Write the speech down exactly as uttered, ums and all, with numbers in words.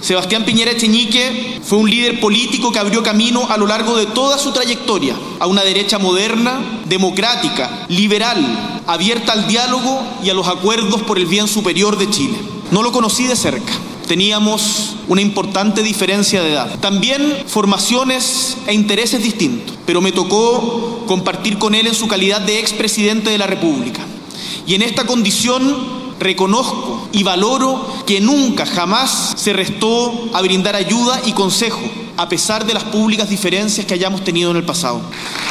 Sebastián Piñera Echenique fue un líder político que abrió camino a lo largo de toda su trayectoria a una derecha moderna, democrática, liberal, abierta al diálogo y a los acuerdos por el bien superior de Chile. No lo conocí de cerca. Teníamos una importante diferencia de edad. También formaciones e intereses distintos, pero me tocó compartir con él en su calidad de expresidente de la República. Y en esta condición reconozco y valoro que nunca, jamás se restó a brindar ayuda y consejo, a pesar de las públicas diferencias que hayamos tenido en el pasado.